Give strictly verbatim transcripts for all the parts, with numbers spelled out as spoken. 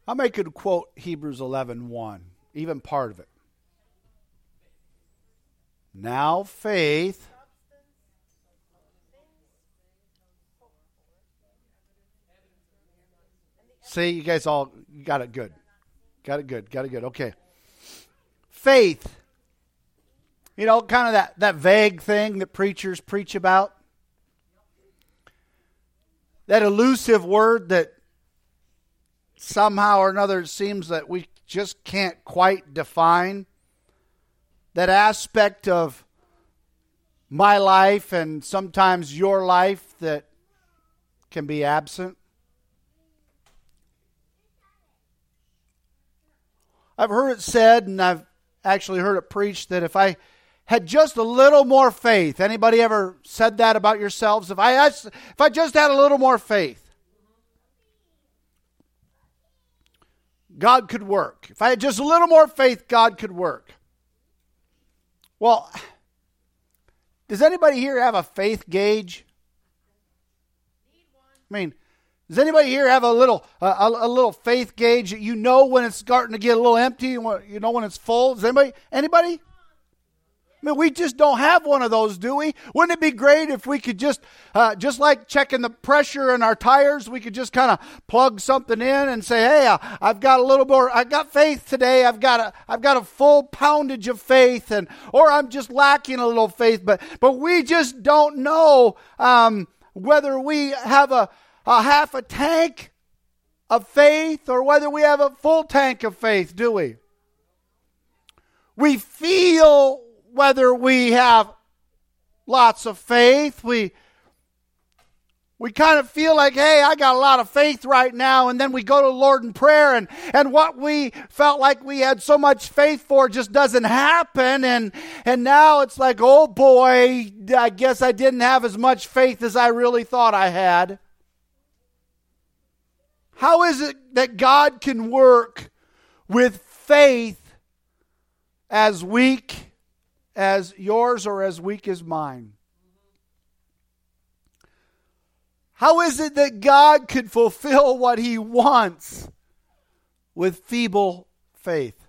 How many could quote Hebrews eleven one, even part of it? Now faith. See, you guys all got it good. Got it good. Got it good. Okay. Faith. You know, kind of that, that vague thing that preachers preach about. That elusive word that somehow or another it seems that we just can't quite define. That aspect of my life and sometimes your life that can be absent. I've heard it said, and I've actually heard it preached, that if I had just a little more faith. Anybody ever said that about yourselves? If I if I just had a little more faith, God could work. If I had just a little more faith, God could work. Well, does anybody here have a faith gauge? I mean, does anybody here have a little uh, a, a little faith gauge that you know when it's starting to get a little empty, you know when it's full? Does anybody? Anybody? I mean, we just don't have one of those, do we? Wouldn't it be great if we could just, uh, just like checking the pressure in our tires, we could just kind of plug something in and say, "Hey, uh, I've got a little more. I've got faith today. I've got a, I've got a full poundage of faith, and or I'm just lacking a little faith." But, but we just don't know um, whether we have a, a half a tank of faith or whether we have a full tank of faith, do we? We feel whether we have lots of faith. We we kind of feel like, hey, I got a lot of faith right now, and then we go to the Lord in prayer, and, and what we felt like we had so much faith for just doesn't happen, and, and now it's like, oh boy, I guess I didn't have as much faith as I really thought I had. How is it that God can work with faith as weak as yours or as weak as mine? How is it that God could fulfill what He wants with feeble faith?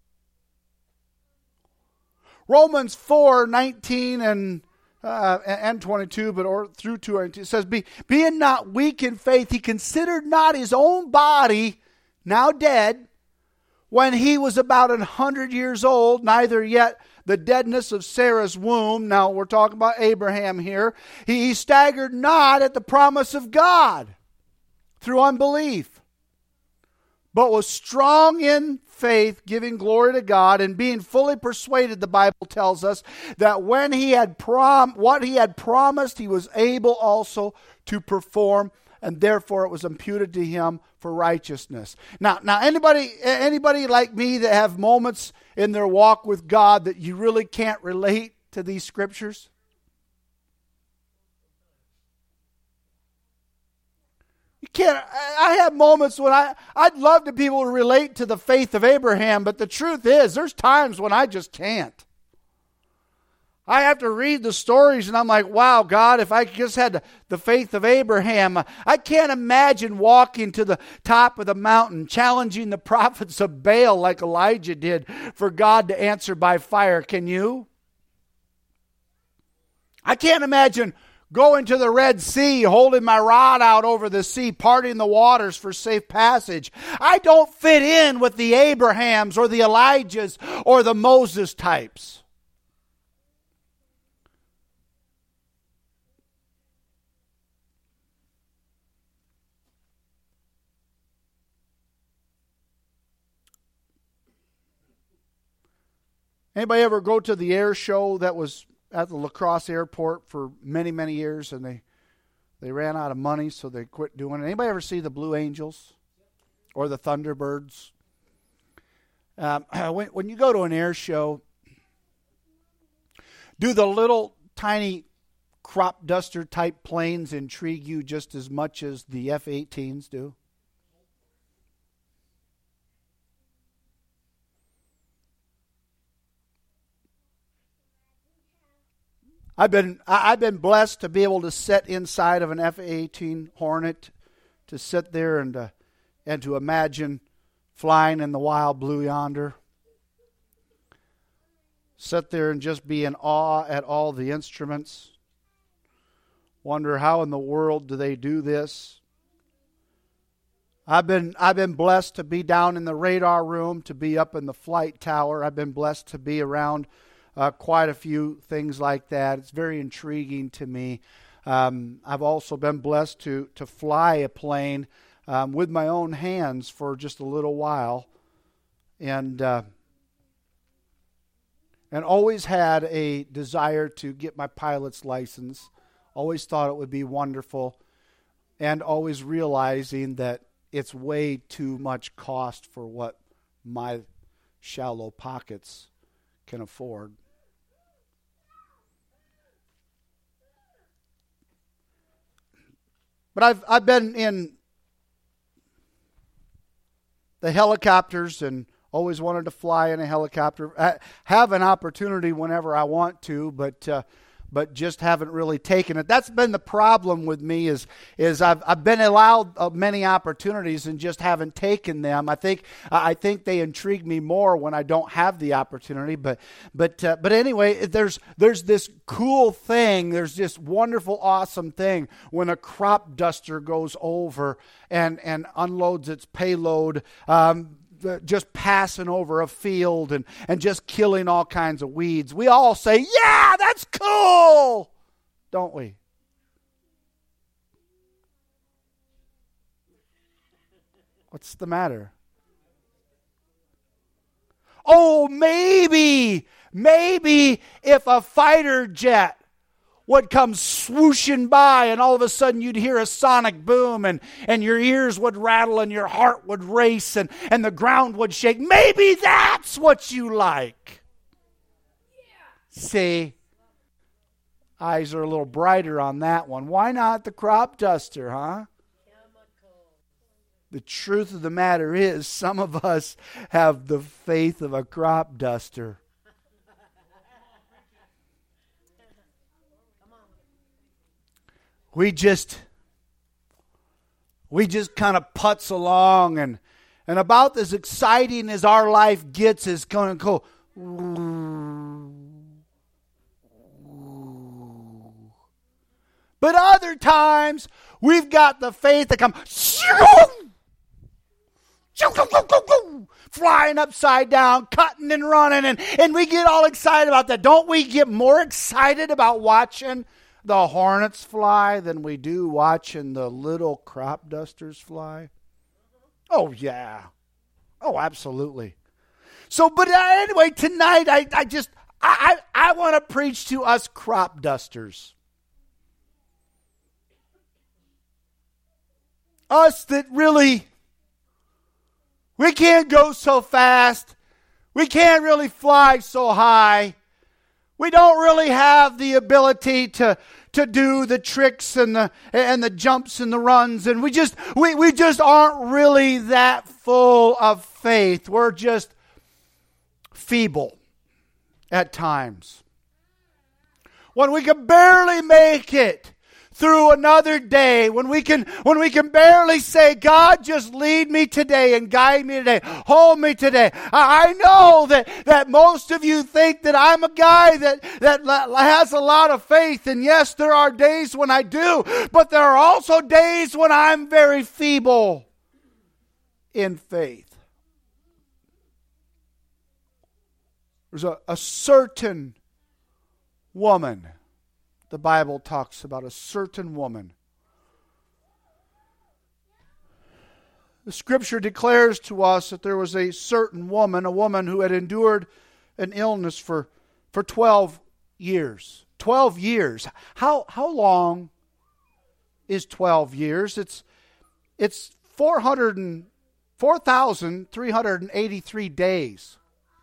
Romans four nineteen and uh, and twenty-two, but or through twenty-two, it says, Be, being not weak in faith, he considered not his own body now dead, when he was about a hundred years old, neither yet the deadness of Sarah's womb. Now we're talking about Abraham here. He, he staggered not at the promise of God through unbelief, but was strong in faith, giving glory to God, and being fully persuaded, the Bible tells us, that when he had prom what he had promised, he was able also to perform, and therefore it was imputed to him for righteousness. Now, now anybody anybody like me that have moments in their walk with God that you really can't relate to these scriptures? You can't. I have moments when I, I'd love to be able to relate to the faith of Abraham, but the truth is, there's times when I just can't. I have to read the stories and I'm like, wow, God, if I just had the, the faith of Abraham, I can't imagine walking to the top of the mountain, challenging the prophets of Baal like Elijah did for God to answer by fire. Can you? I can't imagine going to the Red Sea, holding my rod out over the sea, parting the waters for safe passage. I don't fit in with the Abrahams or the Elijahs or the Moses types. Anybody ever go to the air show that was at the La Crosse airport for many, many years, and they they ran out of money, so they quit doing it? Anybody ever see the Blue Angels or the Thunderbirds? Um, when, when you go to an air show, do the little tiny crop duster type planes intrigue you just as much as the F eighteens do? I've been I've been blessed to be able to sit inside of an F eighteen Hornet, to sit there and to, and to imagine flying in the wild blue yonder. Sit there and just be in awe at all the instruments. Wonder how in the world do they do this? I've been I've been blessed to be down in the radar room, to be up in the flight tower. I've been blessed to be around uh, quite a few things like that. It's very intriguing to me. Um, I've also been blessed to to fly a plane um, with my own hands for just a little while, and uh, and always had a desire to get my pilot's license. Always thought it would be wonderful, and always realizing that it's way too much cost for what my shallow pockets can afford. But I've I've been in the helicopters and always wanted to fly in a helicopter. I have an opportunity whenever I want to, but uh, but just haven't really taken it. That's been the problem with me is is I've I've been allowed uh, many opportunities and just haven't taken them. I think I think they intrigue me more when I don't have the opportunity. But but uh, but anyway, there's there's this cool thing. There's this wonderful, awesome thing when a crop duster goes over and and unloads its payload. Um, just passing over a field and, and just killing all kinds of weeds. We all say, yeah, that's cool, don't we? What's the matter? Oh, maybe, maybe if a fighter jet would come swooshing by and all of a sudden you'd hear a sonic boom and, and your ears would rattle and your heart would race and, and the ground would shake. Maybe that's what you like. Yeah. See, eyes are a little brighter on that one. Why not the crop duster, huh? The truth of the matter is some of us have the faith of a crop duster. We just, we just kind of putz along, and and about as exciting as our life gets is going to go. But other times we've got the faith that comes flying upside down, cutting and running, and, and we get all excited about that. Don't we get more excited about watching the hornets fly than we do watching the little crop dusters fly? Oh, yeah. Oh, absolutely. So, but anyway, tonight I, I just, I, I, I want to preach to us crop dusters. Us that really, we can't go so fast. We can't really fly so high. We don't really have the ability to, to do the tricks and the and the jumps and the runs, and we just we, we just aren't really that full of faith. We're just feeble at times. When we can barely make it through another day, when we can when we can barely say, God, just lead me today and guide me today, hold me today. I know that, that most of you think that I'm a guy that, that has a lot of faith, and yes, there are days when I do, but there are also days when I'm very feeble in faith. There's a, a certain woman. The Bible talks about a certain woman. The Scripture declares to us that there was a certain woman, a woman who had endured an illness for, for twelve years. twelve years. How how long is twelve years? It's it's four hundred four thousand three hundred eighty-three days.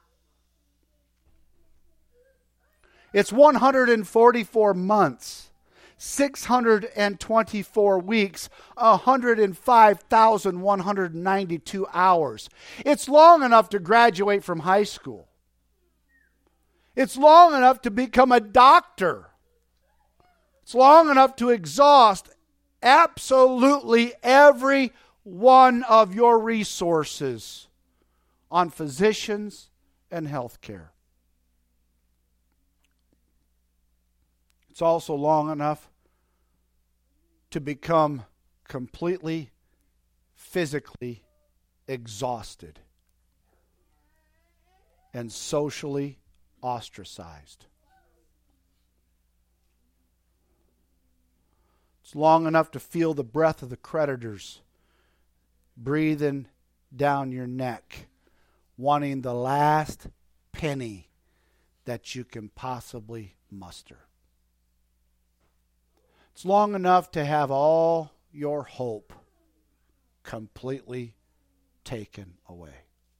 It's one hundred forty-four months, six hundred twenty-four weeks, one hundred five thousand one hundred ninety-two hours. It's long enough to graduate from high school. It's long enough to become a doctor. It's long enough to exhaust absolutely every one of your resources on physicians and health care. It's also long enough to become completely physically exhausted and socially ostracized. It's long enough to feel the breath of the creditors breathing down your neck, wanting the last penny that you can possibly muster. It's long enough to have all your hope completely taken away.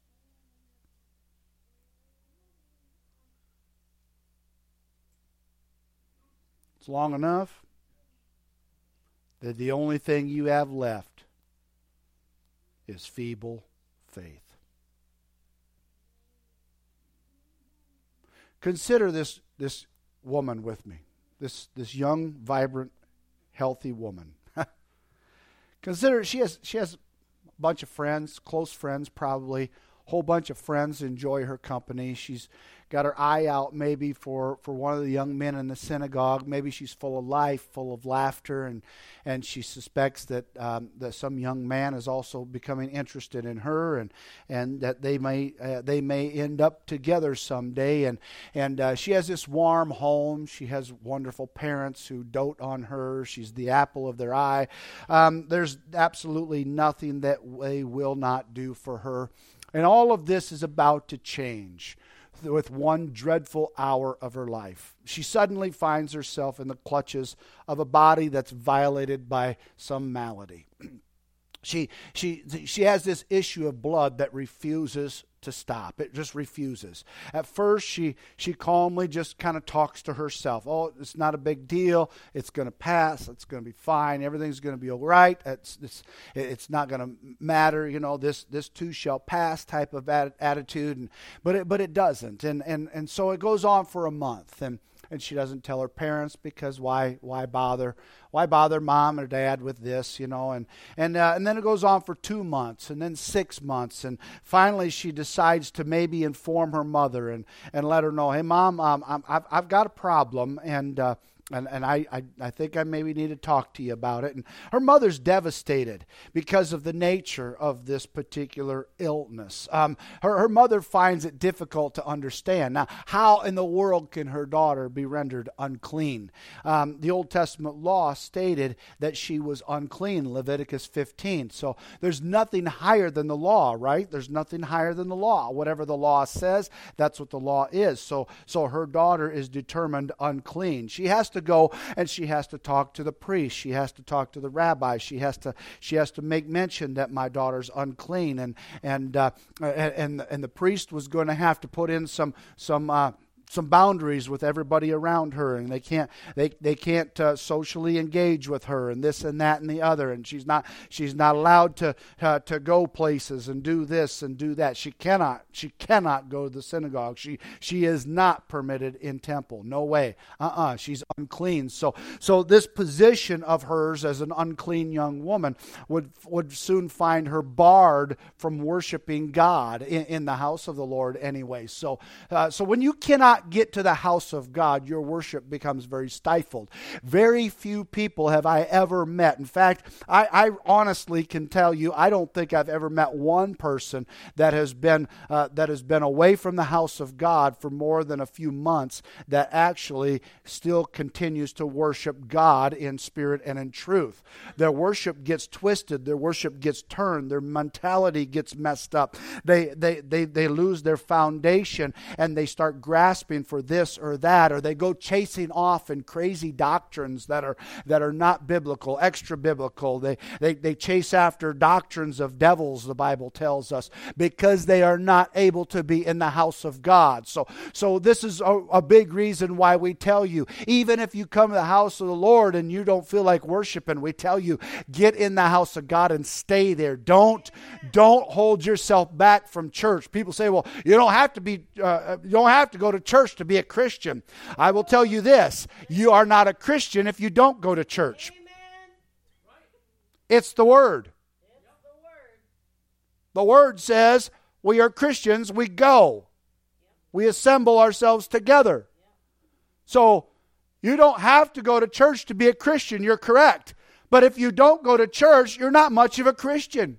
It's long enough that the only thing you have left is feeble faith. Consider this, this woman with me. This, this young, vibrant, healthy woman. Consider she has she has a bunch of friends, close friends probably, a whole bunch of friends enjoy her company. She's got her eye out maybe for, for one of the young men in the synagogue. Maybe she's full of life, full of laughter, and, and she suspects that um, that some young man is also becoming interested in her, and and that they may uh, they may end up together someday. And and uh, she has this warm home. She has wonderful parents who dote on her. She's the apple of their eye. Um, there's absolutely nothing that they will not do for her. And all of this is about to change with one dreadful hour of her life. She suddenly finds herself in the clutches of a body that's violated by some malady. She she she has this issue of blood that refuses to stop. It just refuses. At first, she she calmly just kind of talks to herself. Oh, it's not a big deal. It's going to pass. It's going to be fine. Everything's going to be all right. It's it's it's not going to matter. You know, this this too shall pass type of attitude. And but it but it doesn't. And and and so it goes on for a month. And. And she doesn't tell her parents because why why bother? Why bother mom or dad with this, you know? And and uh, and then it goes on for two months and then six months. And finally she decides to maybe inform her mother and, and let her know, hey, Mom, um, I'm, I've, I've got a problem and... Uh, And and I, I, I think I maybe need to talk to you about it. And her mother's devastated because of the nature of this particular illness. Um, her, her mother finds it difficult to understand. Now, how in the world can her daughter be rendered unclean? Um, the Old Testament law stated that she was unclean, Leviticus fifteen. So there's nothing higher than the law, right? There's nothing higher than the law. Whatever the law says, that's what the law is. So, so her daughter is determined unclean. She has to go and she has to talk to the priest. She has to talk to the rabbi. She has to she has to make mention that my daughter's unclean, and and uh, and and the priest was going to have to put in some some. Uh, some boundaries with everybody around her, and they can't they they can't uh, socially engage with her, and this and that and the other, and she's not she's not allowed to uh, to go places and do this and do that. She cannot she cannot go to the synagogue. She she is not permitted in temple. No way. Uh-uh. She's unclean. So so this position of hers as an unclean young woman would would soon find her barred from worshiping God in, in the house of the Lord anyway. So uh, so when you cannot get to the house of God, your worship becomes very stifled. Very few people have I ever met. In fact, I, I honestly can tell you, I don't think I've ever met one person that has been uh, that has been away from the house of God for more than a few months that actually still continues to worship God in spirit and in truth. Their worship gets twisted. Their worship gets turned. Their mentality gets messed up. They they they they lose their foundation and they start grasping for this or that, or they go chasing off in crazy doctrines that are that are not biblical, extra biblical. They they they chase after doctrines of devils, the Bible tells us, because they are not able to be in the house of God. So so this is a, a big reason why we tell you, even if you come to the house of the Lord and you don't feel like worshiping, we tell you, get in the house of God and stay there. Don't don't hold yourself back from church. People say, well, you don't have to be uh, you don't have to go to church to be a Christian. I will tell you this, you are not a Christian if you don't go to church. It's the Word. The Word says, we are Christians, we go. We assemble ourselves together. So you don't have to go to church to be a Christian. You're correct. But if you don't go to church, you're not much of a Christian.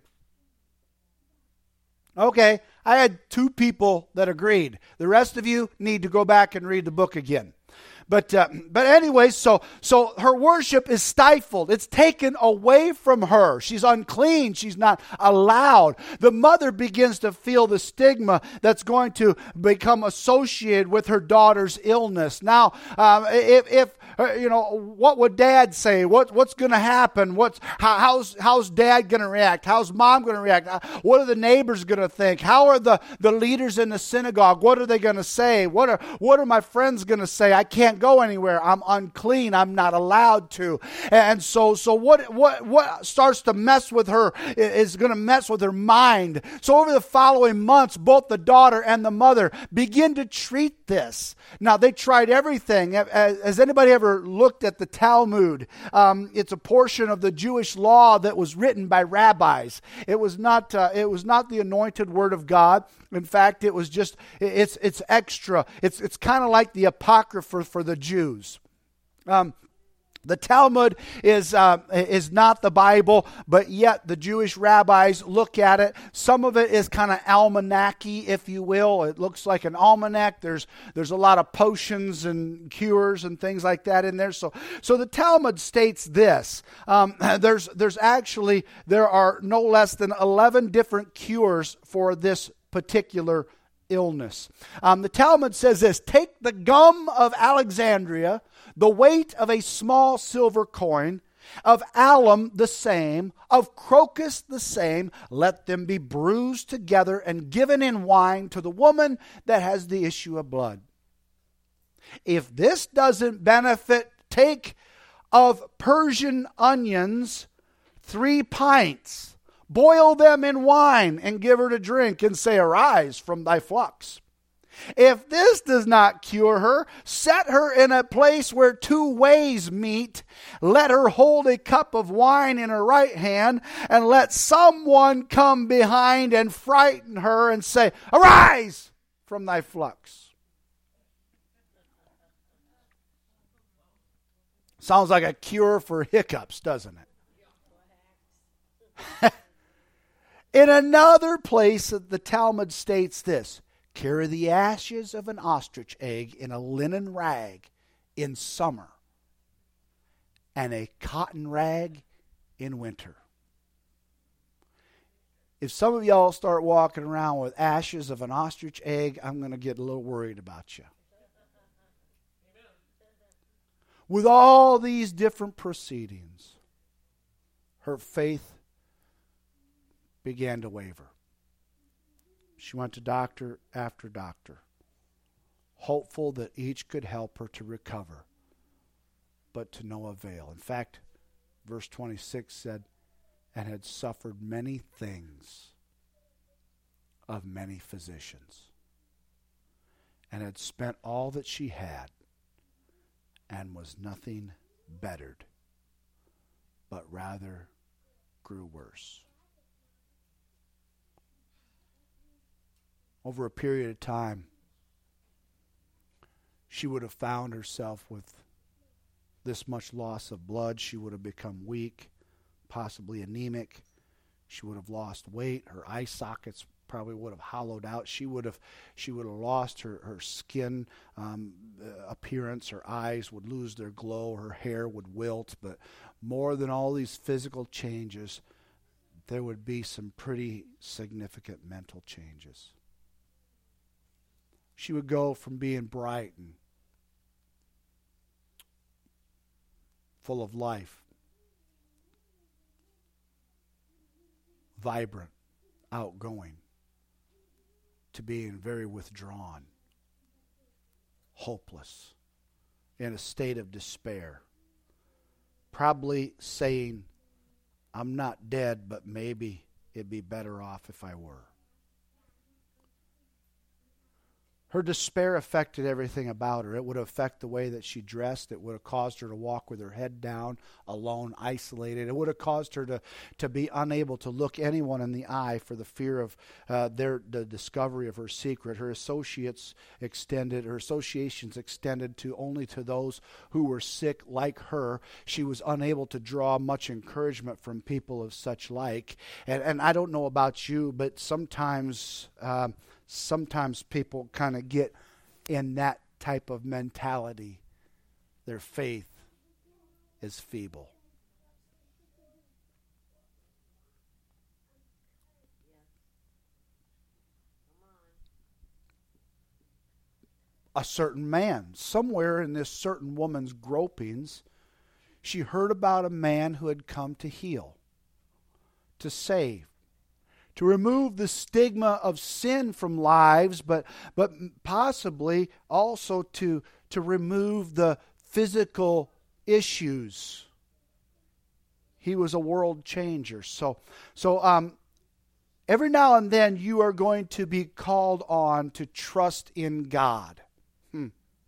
Okay, I had two people that agreed. The rest of you need to go back and read the book again. But uh, but anyway, so so her worship is stifled. It's taken away from her. She's unclean. She's not allowed. The mother begins to feel the stigma that's going to become associated with her daughter's illness. Now, um, if, if uh, you know, what would Dad say? What what's going to happen? What's how, how's how's Dad going to react? How's Mom going to react? Uh, what are the neighbors going to think? How are the the leaders in the synagogue? What are they going to say? What are what are my friends going to say? I can't go anywhere. I'm unclean. I'm not allowed to. And so, so what, what, what starts to mess with her is going to mess with her mind. So over the following months, both the daughter and the mother begin to treat this. Now, they tried everything. Has anybody ever looked at the Talmud? Um, it's a portion of the Jewish law that was written by rabbis. It was not, uh, it was not the anointed word of God. In fact, it was just, it's it's extra. It's it's kind of like the Apocrypha for the Jews. Um, the Talmud is uh, is not the Bible, but yet the Jewish rabbis look at it. Some of it is kind of almanac-y, if you will. It looks like an almanac. There's there's a lot of potions and cures and things like that in there. So so the Talmud states this. Um, there's there's actually there are no less than eleven different cures for this particular illness. Um, the Talmud says this: take the gum of Alexandria, the weight of a small silver coin, of alum the same, of crocus the same, let them be bruised together and given in wine to the woman that has the issue of blood. If this doesn't benefit, take of Persian onions three pints, boil them in wine and give her to drink and say, arise from thy flux. If this does not cure her, set her in a place where two ways meet. Let her hold a cup of wine in her right hand, and let someone come behind and frighten her and say, arise from thy flux. Sounds like a cure for hiccups, doesn't it? In another place, the Talmud states this: carry the ashes of an ostrich egg in a linen rag in summer, and a cotton rag in winter. If some of y'all start walking around with ashes of an ostrich egg, I'm going to get a little worried about you. With all these different proceedings, her faith began to waver. She went to doctor after doctor, hopeful that each could help her to recover, but to no avail. In fact, verse twenty-six said, and had suffered many things of many physicians, and had spent all that she had, and was nothing bettered, but rather grew worse. Over a period of time, she would have found herself with this much loss of blood. She would have become weak, possibly anemic. She would have lost weight. Her eye sockets probably would have hollowed out. She would have she would have lost her, her skin um, appearance. Her eyes would lose their glow. Her hair would wilt. But more than all these physical changes, there would be some pretty significant mental changes. She would go from being bright and full of life, vibrant, outgoing, to being very withdrawn, hopeless, in a state of despair, probably saying, I'm not dead, but maybe it'd be better off if I were. Her despair affected everything about her. It would affect the way that she dressed. It would have caused her to walk with her head down, alone, isolated. It would have caused her to, to be unable to look anyone in the eye for the fear of uh, their the discovery of her secret. Her associates extended, her associations extended to only to those who were sick like her. She was unable to draw much encouragement from people of such like. And, and I don't know about you, but sometimes... Um, Sometimes people kind of get in that type of mentality. Their faith is feeble. A certain man, somewhere in this certain woman's gropings, she heard about a man who had come to heal, to save, to remove the stigma of sin from lives, but but possibly also to, to remove the physical issues. He was a world changer. So, so um, every now and then you are going to be called on to trust in God. Hmm.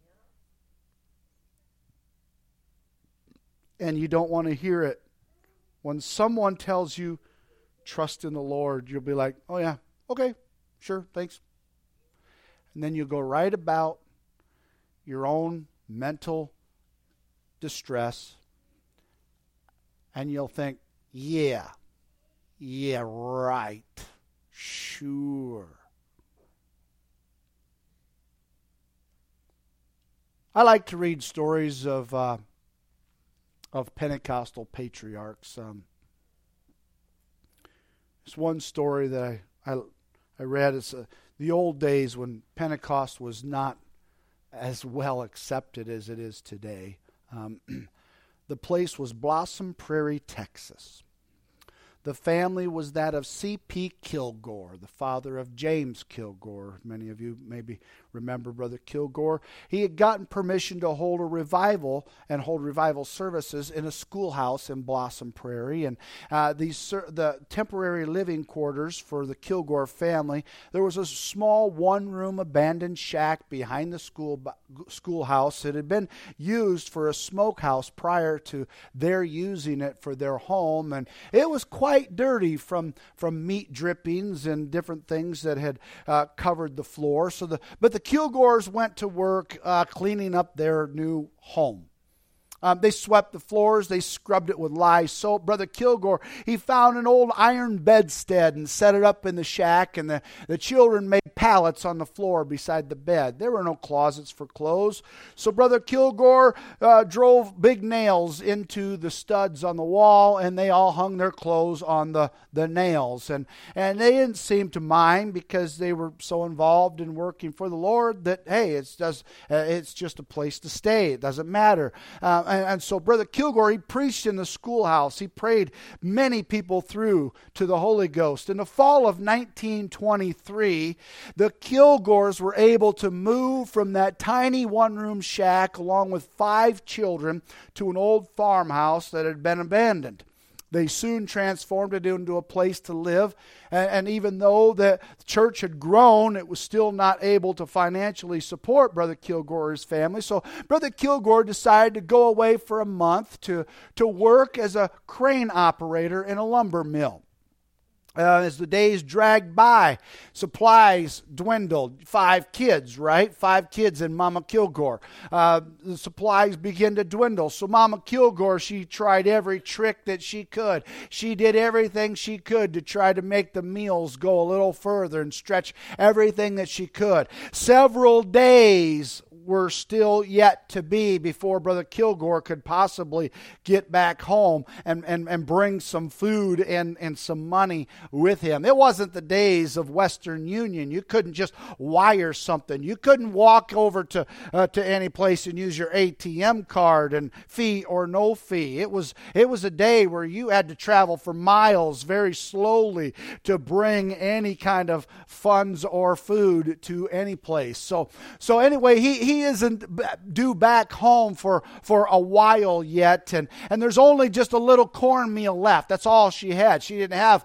And you don't want to hear it. When someone tells you, trust in the Lord, you'll be like, oh yeah, okay, sure, thanks. And then you go right about your own mental distress, and you'll think, yeah, yeah, right, sure. I like to read stories of uh, of Pentecostal patriarchs. Um, It's one story that I I, I read. It's uh, the old days when Pentecost was not as well accepted as it is today. Um, the place was Blossom Prairie, Texas. The family was that of C P Kilgore, the father of James Kilgore. Many of you maybe remember Brother Kilgore. He had gotten permission to hold a revival and hold revival services in a schoolhouse in Blossom Prairie. And uh, these the temporary living quarters for the Kilgore family, there was a small one-room abandoned shack behind the school schoolhouse. It had been used for a smokehouse prior to their using it for their home. And it was quite dirty from from meat drippings and different things that had uh, covered the floor. So the but the Kilgores went to work uh, cleaning up their new home. Um, they swept the floors. They scrubbed it with lye soap. Brother Kilgore, he found an old iron bedstead and set it up in the shack, and the, the children made pallets on the floor beside the bed. There were no closets for clothes. So Brother Kilgore uh, drove big nails into the studs on the wall, and they all hung their clothes on the, the nails. And, and they didn't seem to mind because they were so involved in working for the Lord that, hey, it's, does, uh, it's just a place to stay. It doesn't matter. Uh, And, and so Brother Kilgore, he preached in the schoolhouse. He prayed many people through to the Holy Ghost. In the fall of nineteen twenty-three, the Kilgores were able to move from that tiny one-room shack along with five children to an old farmhouse that had been abandoned. They soon transformed it into a place to live. And, and even though the church had grown, it was still not able to financially support Brother Kilgore's family. So Brother Kilgore decided to go away for a month to, to work as a crane operator in a lumber mill. Uh, as the days dragged by, supplies dwindled. Five kids, right? Five kids in Mama Kilgore. Uh, the supplies began to dwindle. So Mama Kilgore, she tried every trick that she could. She did everything she could to try to make the meals go a little further and stretch everything that she could. Several days were still yet to be before Brother Kilgore could possibly get back home and, and, and bring some food and, and some money with him. It wasn't the days of Western Union. You couldn't just wire something. You couldn't walk over to uh, to any place and use your A T M card and fee or no fee. It was it was a day where you had to travel for miles very slowly to bring any kind of funds or food to any place. So so anyway, he, he isn't due back home for, for a while yet, and, and there's only just a little cornmeal left. That's all she had. She didn't have hardly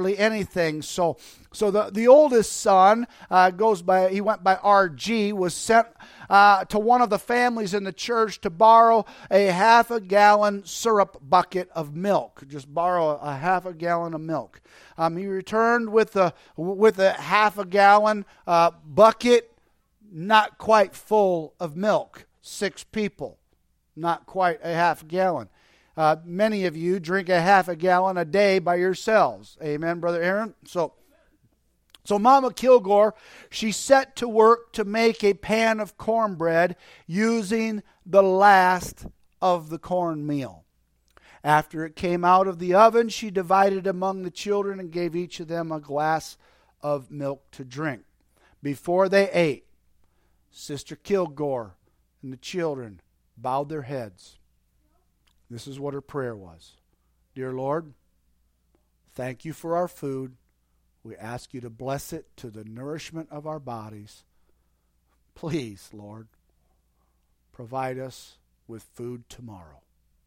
hardly anything. So so the, the oldest son uh, goes by, he went by R G, was sent uh, to one of the families in the church to borrow a half a gallon syrup bucket of milk. Just borrow a half a gallon of milk. Um, he returned with a, with a half a gallon uh, bucket, not quite full of milk. Six people, not quite a half gallon. Uh, many of you drink a half a gallon a day by yourselves. Amen, Brother Aaron? So, so Mama Kilgore, she set to work to make a pan of cornbread using the last of the cornmeal. After it came out of the oven, she divided among the children and gave each of them a glass of milk to drink. Before they ate, Sister Kilgore and the children bowed their heads. This is what her prayer was. Dear Lord, thank you for our food. We ask you to bless it to the nourishment of our bodies. Please, Lord, provide us with food tomorrow.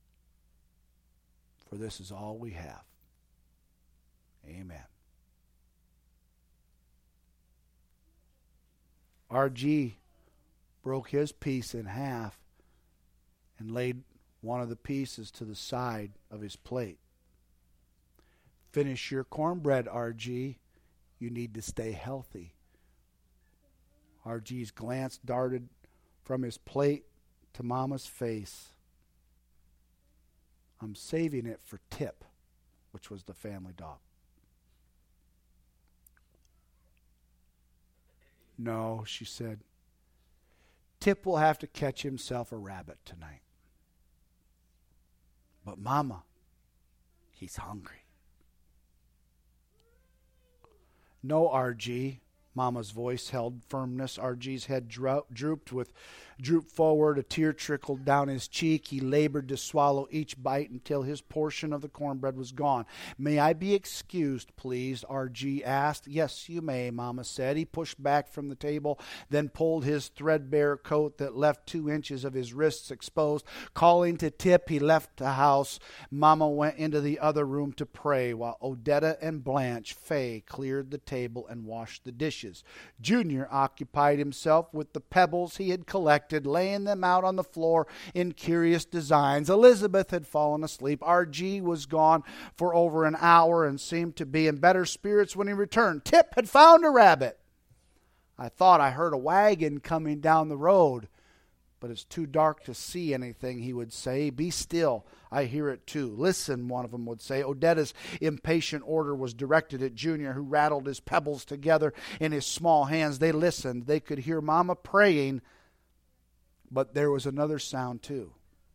For this is all we have. Amen. R G broke his piece in half and laid one of the pieces to the side of his plate. Finish your cornbread, R G. You need to stay healthy. R G's glance darted from his plate to Mama's face. I'm saving it for Tip, which was the family dog. No, she said. Tip will have to catch himself a rabbit tonight. But Mama, he's hungry. No, R G. Mama's voice held firmness. R G's head dro- drooped with drooped forward. A tear trickled down his cheek. He labored to swallow each bite until his portion of the cornbread was gone. May I be excused, please? R G asked. Yes, you may, Mama said. He pushed back from the table, then pulled his threadbare coat that left two inches of his wrists exposed. Calling to Tip, he left the house. Mama went into the other room to pray, while Odetta and Blanche Fay cleared the table and washed the dishes. Junior occupied himself with the pebbles he had collected, laying them out on the floor in curious designs. Elizabeth had fallen asleep. R G was gone for over an hour and seemed to be in better spirits when he returned. Tip had found a rabbit. I thought I heard a wagon coming down the road, but it's too dark to see anything, he would say. Be still. I hear it too. Listen, one of them would say. Odetta's impatient order was directed at Junior, who rattled his pebbles together in his small hands. They listened. They could hear Mama praying, but there was another sound too.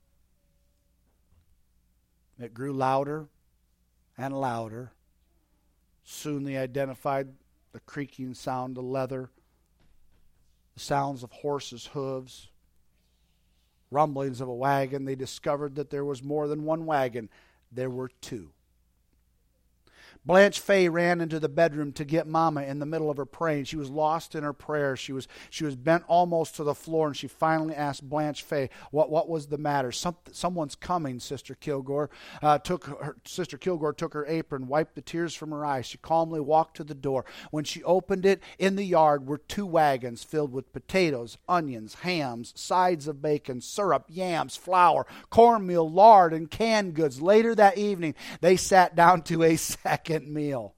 It grew louder and louder. Soon they identified the creaking sound of leather, the sounds of horses' hooves, rumblings of a wagon. They discovered that there was more than one wagon. There were two. Blanche Fay ran into the bedroom to get Mama in the middle of her praying. She was lost in her prayer. She was she was bent almost to the floor, and she finally asked Blanche Fay, what, what was the matter? Some, someone's coming, Sister Kilgore. Uh, took her, Sister Kilgore took her apron, wiped the tears from her eyes. She calmly walked to the door. When she opened it, in the yard were two wagons filled with potatoes, onions, hams, sides of bacon, syrup, yams, flour, cornmeal, lard, and canned goods. Later that evening, they sat down to a second meal.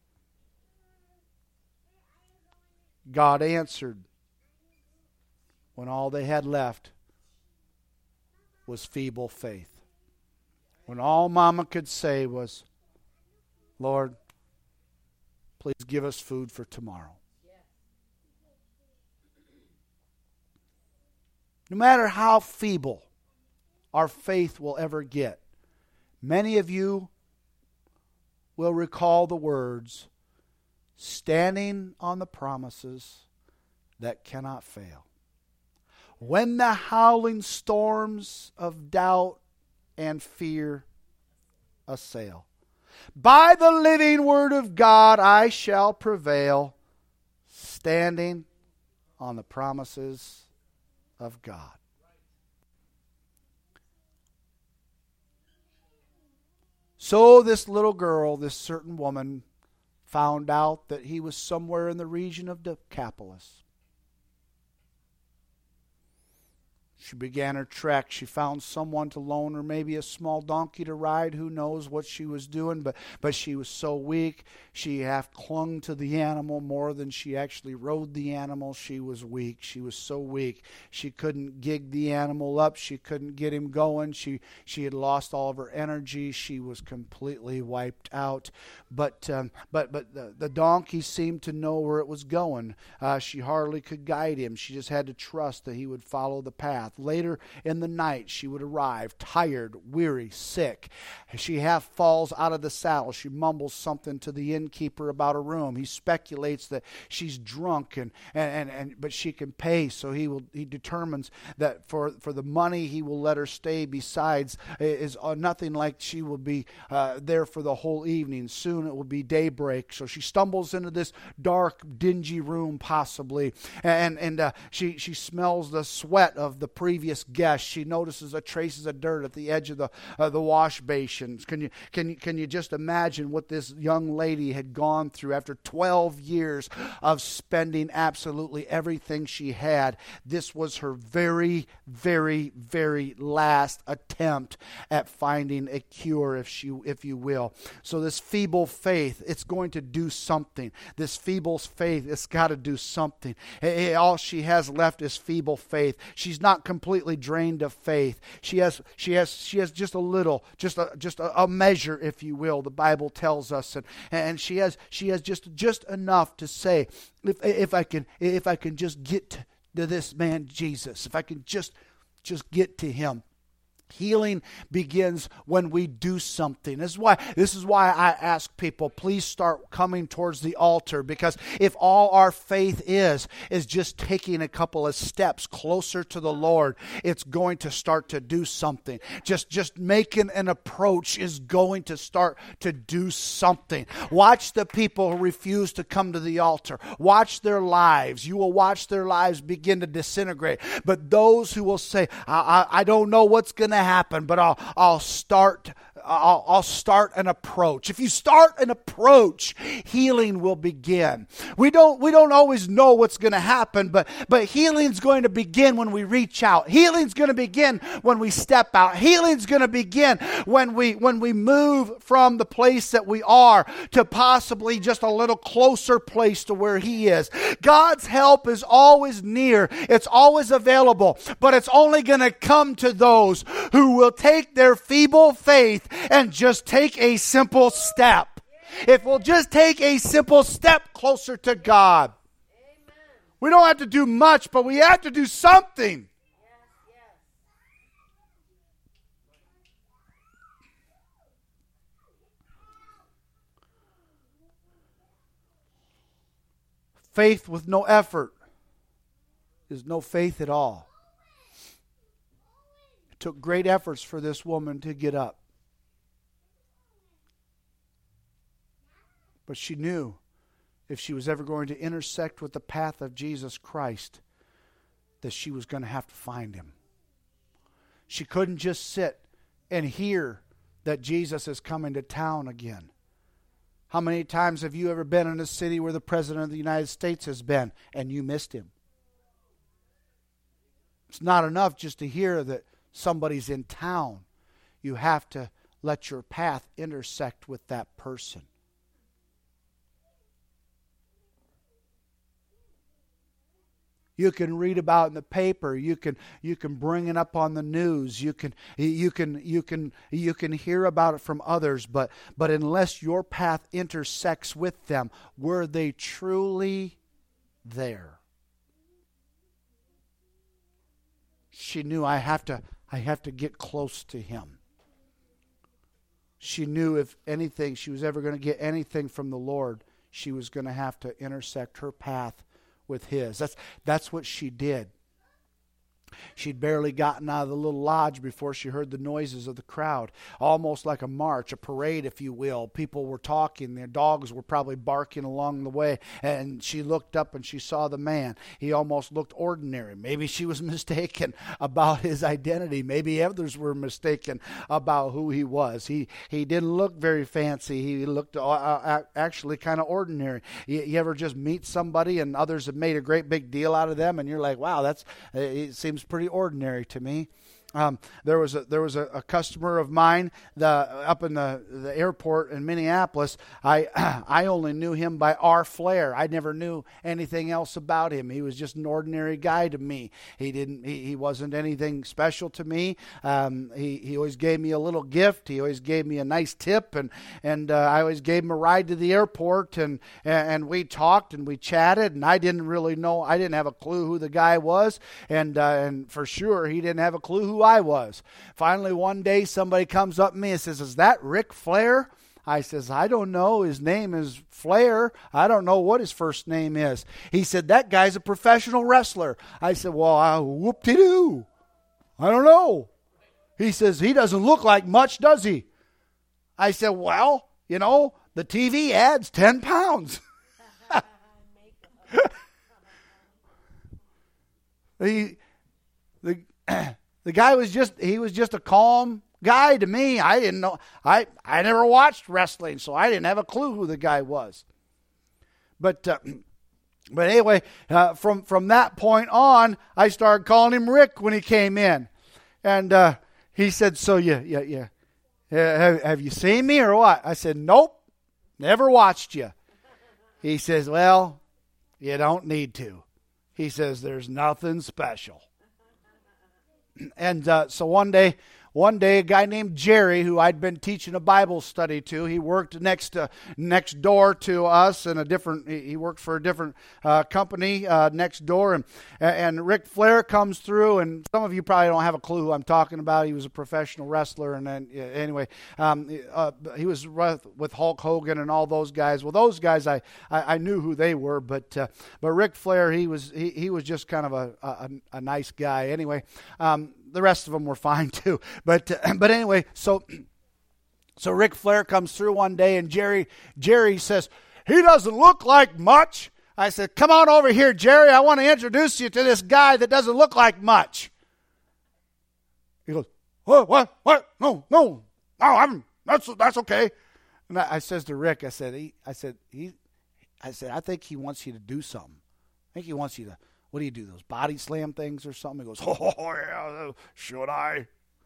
God answered when all they had left was feeble faith. When all Mama could say was, Lord, please give us food for tomorrow. No matter how feeble our faith will ever get, many of you will recall the words, standing on the promises that cannot fail. When the howling storms of doubt and fear assail, by the living word of God I shall prevail, standing on the promises of God. So this little girl, this certain woman, found out that he was somewhere in the region of Decapolis. She began her trek. She found someone to loan her, maybe a small donkey to ride. Who knows what she was doing, but, but she was so weak. She half clung to the animal more than she actually rode the animal. She was weak. She was so weak. She couldn't gig the animal up. She couldn't get him going. She, she had lost all of her energy. She was completely wiped out. But, um, but, but the, the donkey seemed to know where it was going. Uh, she hardly could guide him. She just had to trust that he would follow the path. Later in the night, she would arrive, tired, weary, sick. She half falls out of the saddle. She mumbles something to the innkeeper about a room. He speculates that she's drunk, and, and, and, and but she can pay, so he will. He determines that for, for the money he will let her stay. Besides, is uh, nothing like she will be uh, there for the whole evening. Soon it will be daybreak. So she stumbles into this dark, dingy room, possibly, and and uh, she she smells the sweat of the previous guest. She notices the traces of dirt at the edge of the uh, the wash basins. Can you can you can you just imagine what this young lady had gone through after twelve years of spending absolutely everything she had? This was her very, very, very last attempt at finding a cure, if she if you will. So this feeble faith, it's going to do something. This feeble faith, it's got to do something. All she has left is feeble faith. She's not completely drained of faith. She has she has she has just a little, just a just a, a measure, if you will. The Bible tells us, and and she has she has just just enough to say, if if I can if I can just get to, to this man Jesus, if I can just just get to him. Healing begins when we do something. This is why this is why I ask people, please start coming towards the altar, because if all our faith is is just taking a couple of steps closer to the Lord, it's going to start to do something. Just just making an approach is going to start to do something. Watch the people who refuse to come to the altar. Watch their lives. You will watch their lives begin to disintegrate. But those who will say, I, I, I don't know what's going to happen, but I'll I'll start I'll, I'll start an approach. If you start an approach, healing will begin. We don't we don't always know what's going to happen, but but healing's going to begin when we reach out. Healing's going to begin when we step out. Healing's going to begin when we when we move from the place that we are to possibly just a little closer place to where He is. God's help is always near. It's always available, but it's only going to come to those who will take their feeble faith and just take a simple step. If we'll just take a simple step closer to God. Amen. We don't have to do much, but we have to do something. Yes, yes. Faith with no effort is no faith at all. It took great efforts for this woman to get up. But she knew if she was ever going to intersect with the path of Jesus Christ, that she was going to have to find Him. She couldn't just sit and hear that Jesus is coming to town again. How many times have you ever been in a city where the President of the United States has been and you missed Him? It's not enough just to hear that somebody's in town. You have to let your path intersect with that person. You can read about it in the paper. You can you can bring it up on the news. You can you can you can you can hear about it from others. But but unless your path intersects with them, were they truly there? She knew I have to I have to get close to Him. She knew if anything, she was ever going to get anything from the Lord, she was going to have to intersect her path with His. That's that's what she did. She'd barely gotten out of the little lodge before she heard the noises of the crowd, almost like a march, a parade, if you will. People were talking. Their dogs were probably barking along the way. And she looked up and she saw the man. He almost looked ordinary. Maybe she was mistaken about his identity. Maybe others were mistaken about who he was. He he didn't look very fancy. He looked uh, actually kind of ordinary. You, you ever just meet somebody and others have made a great big deal out of them, and you're like, wow, that's it seems pretty ordinary to me. Um, there was a there was a, a customer of mine the up in the, the airport in Minneapolis. I I only knew him by R. Flair. I never knew anything else about him. He was just an ordinary guy to me. He didn't he, he wasn't anything special to me. Um, he he always gave me a little gift. He always gave me a nice tip, and and uh, I always gave him a ride to the airport, and, and and we talked and we chatted, and I didn't really know. I didn't have a clue who the guy was, and uh, and for sure he didn't have a clue who I was. Finally, one day somebody comes up to me and says, "Is that Ric Flair?" I says, "I don't know. His name is Flair. I don't know what his first name is." He said, "That guy's a professional wrestler." I said, "Well, uh, whoop-de-doo. I don't know." He says, "He doesn't look like much, does he?" I said, "Well, you know, the T V ad's ten pounds. the, the, the guy was just, he was just a calm guy to me. I didn't know, I, I never watched wrestling, so I didn't have a clue who the guy was. But, uh, but anyway, uh, from, from that point on, I started calling him Rick when he came in. And uh, he said, "So yeah, yeah, yeah. Have, have you seen me or what?" I said, "Nope, never watched you." He says, "Well, you don't need to." He says, "There's nothing special." And uh, so one day, one day, a guy named Jerry, who I'd been teaching a Bible study to, he worked next uh, next door to us in a different. He worked for a different uh, company uh, next door, and and Ric Flair comes through, and some of you probably don't have a clue who I'm talking about. He was a professional wrestler, and then uh, anyway, um, uh, he was with Hulk Hogan and all those guys. Well, those guys I, I, I knew who they were, but uh, but Ric Flair, he was he, he was just kind of a a, a nice guy. Anyway. Um, The rest of them were fine too, but uh, but anyway, so so Ric Flair comes through one day, and Jerry Jerry says, "He doesn't look like much." I said, "Come on over here, Jerry. I want to introduce you to this guy that doesn't look like much." He goes, "What? What? What? No, no, no. I'm that's that's okay." And I, I says to Rick, I said, he, I said he, I said I think he wants you to do something. I think he wants you to. What do you do, those body slam things or something? He goes, "Oh, yeah, should I?"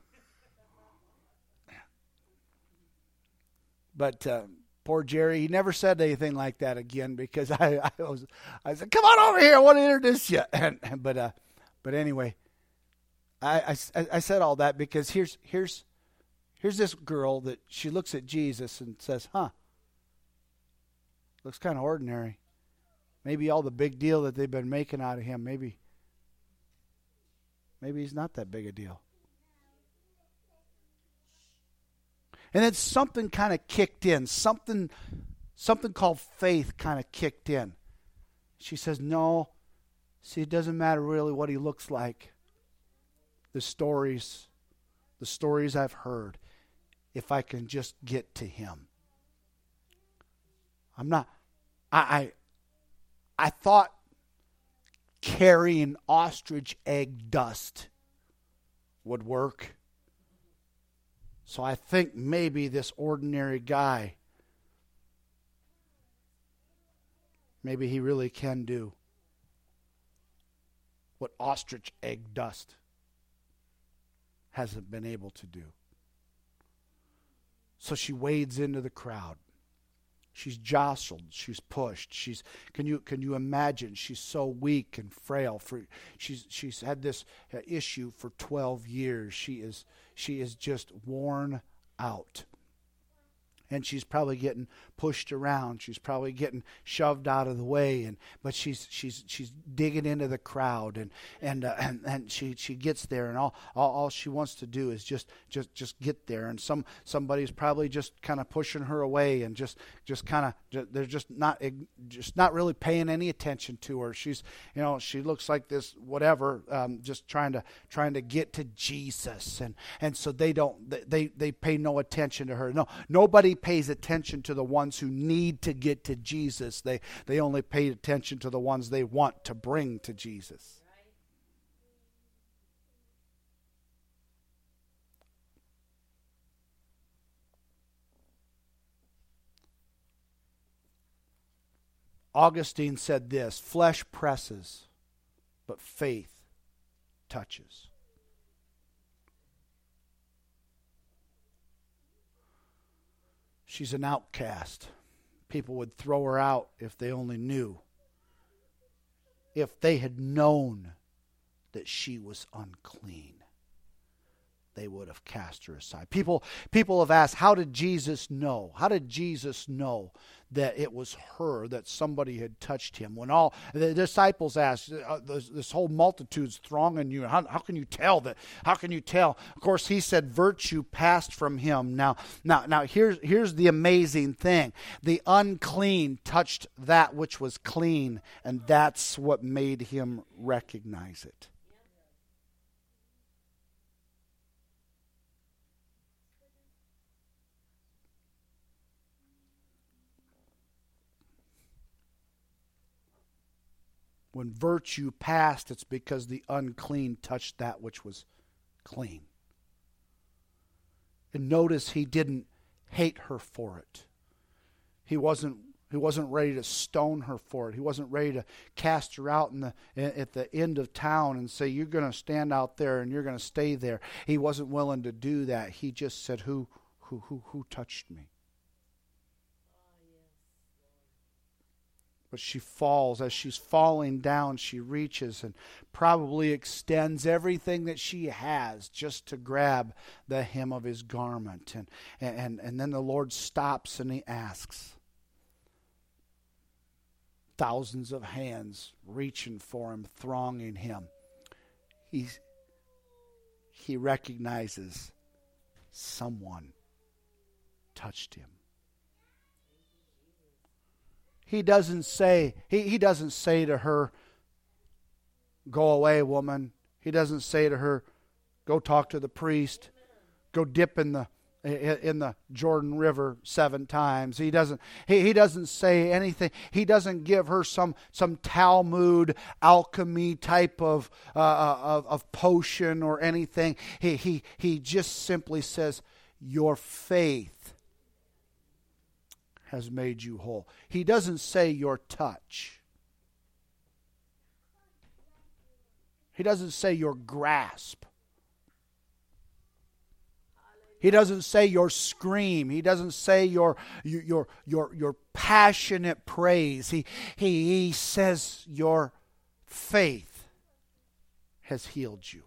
But uh, poor Jerry, he never said anything like that again, because I, I was, I said, "Come on over here, I want to introduce you." And, but, uh, but anyway, I, I, I said all that because here's, here's, here's this girl that she looks at Jesus and says, "Huh, looks kind of ordinary. Maybe all the big deal that they've been making out of him, maybe, maybe he's not that big a deal." And then something kind of kicked in. Something, something called faith kind of kicked in. She says, "No, see, it doesn't matter really what he looks like. The stories, the stories I've heard, if I can just get to him. I'm not, I, I I thought carrying ostrich egg dust would work. So I think maybe this ordinary guy, maybe he really can do what ostrich egg dust hasn't been able to do." So she wades into the crowd. She's jostled. She's pushed. She's can you can you imagine? She's so weak and frail. For she's she's had this uh, issue for twelve years. She is she is just worn out. and she's probably getting pushed around. She's probably getting shoved out of the way, and but she's she's she's digging into the crowd, and and uh, and, and she she gets there, and all, all all she wants to do is just just just get there, and some somebody's probably just kind of pushing her away, and just just kind of they're just not just not really paying any attention to her. She's you know she looks like this whatever, um, just trying to trying to get to Jesus, and and so they don't they they pay no attention to her. No, nobody pays attention to the ones who need to get to Jesus. They they only pay attention to the ones they want to bring to Jesus. Augustine said this: flesh presses, but faith touches. She's an outcast. People would throw her out if they only knew. If they had known that she was unclean, they would have cast her aside. People, people have asked, how did Jesus know? How did Jesus know that it was her, that somebody had touched him? When all the disciples asked, uh, this, this whole multitude's thronging you, how, how can you tell that? How can you tell? Of course, he said virtue passed from him. Now, now, now here's, here's the amazing thing. The unclean touched that which was clean, and that's what made him recognize it. When virtue passed, it's because the unclean touched that which was clean. And notice he didn't hate her for it. He wasn't he wasn't ready to stone her for it. He wasn't ready to cast her out in the at the end of town and say, you're going to stand out there and you're going to stay there. He wasn't willing to do that. He just said, who who who who touched me? But she falls. As she's falling down, she reaches and probably extends everything that she has just to grab the hem of his garment. And, and, and then the Lord stops and he asks. Thousands of hands reaching for him, thronging him. He, he recognizes someone touched him. He doesn't say, he, he doesn't say to her, go away, woman. He doesn't say to her, go talk to the priest. Go dip in the in the Jordan River seven times. He doesn't he, he doesn't say anything. He doesn't give her some some Talmud alchemy type of uh, of, of potion or anything. He he he just simply says, your faith has made you whole. He doesn't say your touch. He doesn't say your grasp. He doesn't say your scream. He doesn't say your your your your passionate praise. He he, he says your faith has healed you.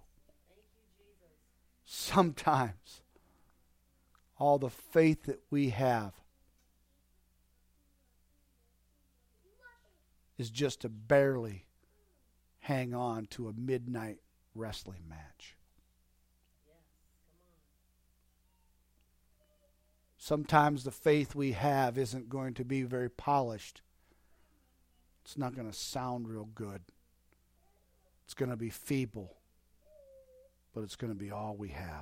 Sometimes all the faith that we have is just to barely hang on to a midnight wrestling match. Sometimes the faith we have isn't going to be very polished. It's not going to sound real good. It's going to be feeble, but it's going to be all we have.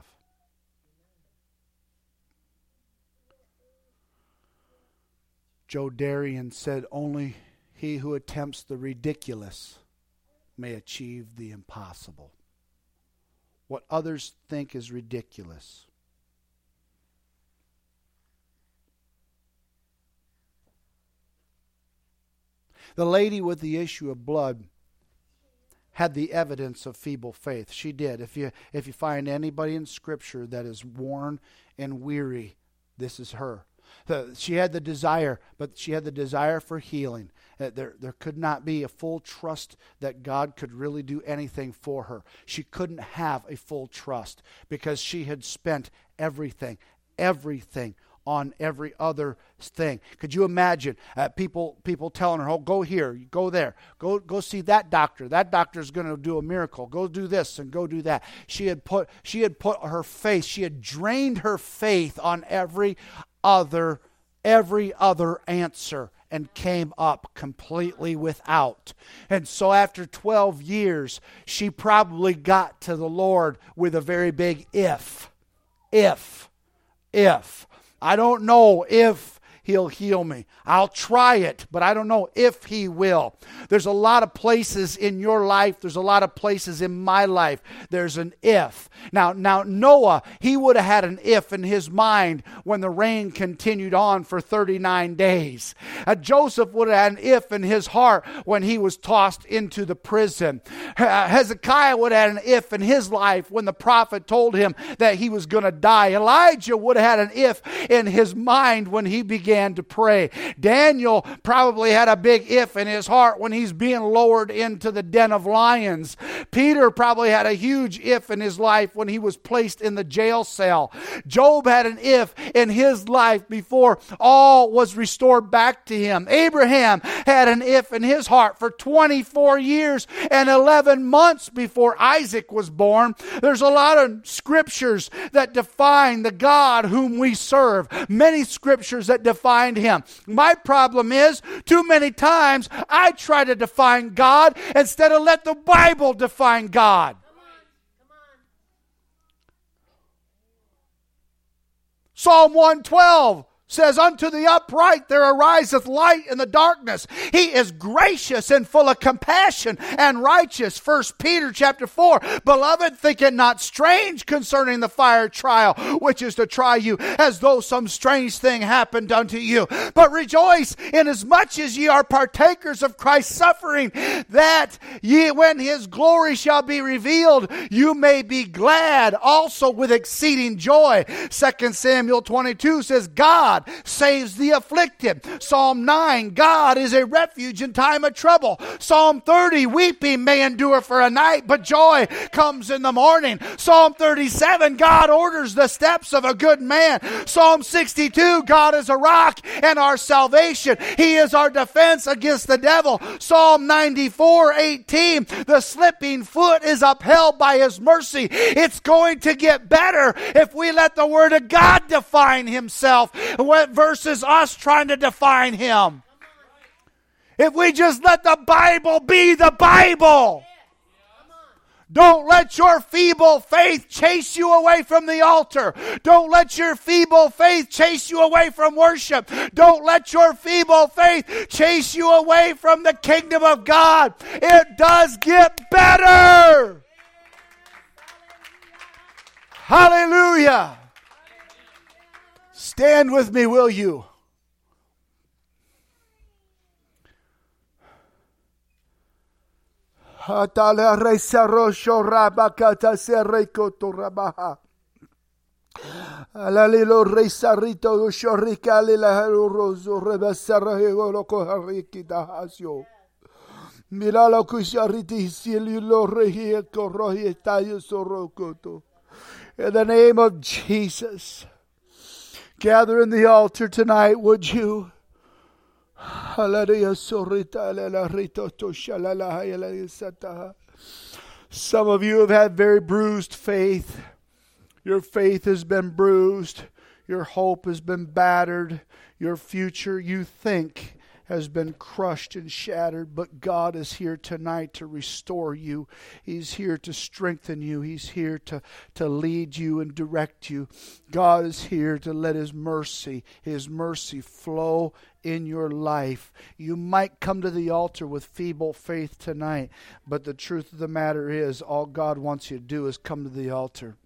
Joe Darian said, only he who attempts the ridiculous may achieve the impossible. What others think is ridiculous, the lady with the issue of blood had the evidence of feeble faith. She did. If you if you find anybody in Scripture that is worn and weary, this is her. The, she had the desire, but she had the desire for healing. Uh, there, there could not be a full trust that God could really do anything for her. She couldn't have a full trust because she had spent everything, everything on every other thing. Could you imagine uh, people people telling her, oh, go here, go there, go go see that doctor. That doctor's going to do a miracle. Go do this and go do that. She had put she had put her faith, she had drained her faith on every other every other answer and came up completely without. And so after twelve years, she probably got to the Lord with a very big if. If. If. I don't know if He'll heal me. I'll try it, but I don't know if He will. There's a lot of places in your life. There's a lot of places in my life. There's an if. Now, now Noah, he would have had an if in his mind when the rain continued on for thirty-nine days. Uh, Joseph would have had an if in his heart when he was tossed into the prison. Uh, Hezekiah would have had an if in his life when the prophet told him that he was going to die. Elijah would have had an if in his mind when he began to pray. Daniel probably had a big if in his heart when he's being lowered into the den of lions. Peter probably had a huge if in his life when he was placed in the jail cell. Job had an if in his life before all was restored back to him. Abraham had an if in his heart for twenty-four years and eleven months before Isaac was born. There's a lot of scriptures that define the God whom we serve. Many scriptures that define Him. My problem is, too many times I try to define God instead of let the Bible define God. Come on, come on. Psalm one twelve says, unto the upright there ariseth light in the darkness. He is gracious and full of compassion and righteous. First Peter chapter four, beloved, think it not strange concerning the fire trial, which is to try you, as though some strange thing happened unto you. But rejoice inasmuch as ye are partakers of Christ's suffering, that ye, when His glory shall be revealed, you may be glad also with exceeding joy. Second Samuel twenty-two says, God saves the afflicted. Psalm nine, God is a refuge in time of trouble. Psalm thirty, weeping may endure for a night, but joy comes in the morning. Psalm thirty-seven, God orders the steps of a good man. Psalm sixty-two, God is a rock and our salvation. He is our defense against the devil. Psalm ninety-four, eighteen, the slipping foot is upheld by His mercy. It's going to get better if we let the Word of God define Himself versus us trying to define Him. If we just let the Bible be the Bible. Don't let your feeble faith chase you away from the altar. Don't let your feeble faith chase you away from worship. Don't let your feeble faith chase you away from the kingdom of God. It does get better. Hallelujah. Stand with me, will you? Hatala resa rosho rabakata serekoto rabaha. Alalilo resa rito shorikali la rozo rebasara hegoloko harikita hasyo. Milalo kushariti sililo rehi korohi tayo sorokoto. In the name of Jesus, gather in the altar tonight, would you? Some of you have had very bruised faith. Your faith has been bruised. Your hope has been battered. Your future, you think, has been crushed and shattered, but God is here tonight to restore you. He's here to strengthen you. He's here to, to lead you and direct you. God is here to let His mercy, His mercy flow in your life. You might come to the altar with feeble faith tonight, but the truth of the matter is, all God wants you to do is come to the altar.